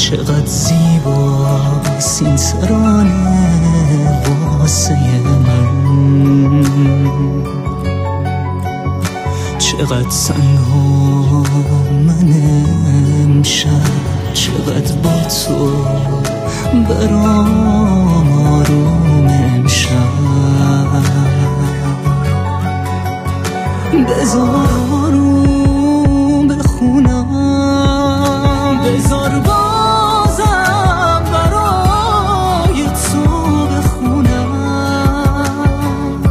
چقدر زیباست این ترانه واسه من، چقدر تنها من امشب، چقدر با تو برام آروم امشب. بذار آروم بخونم، بذار بازم برای تو بخونم،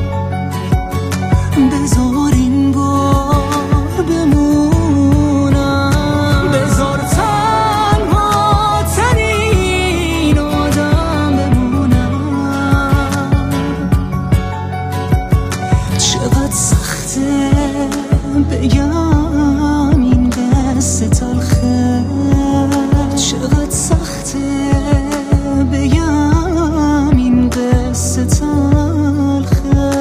بذار این بار بمونم، بذار تنها ترین آدم بمونم. چقدر سخته بگم این قصه تلخه، چقدر سخته بگم این قصه تلخه.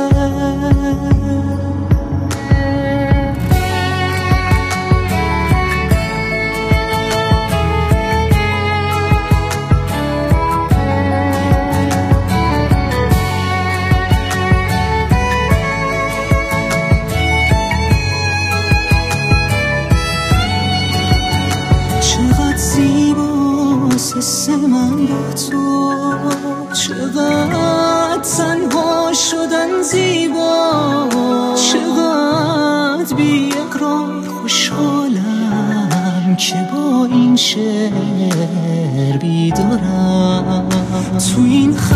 چقدر زیباست حس من با تو، چقدر تنها شدن زیبا، چقدر بی اقرار خوشحالم که با این شعر بیدارم. تو این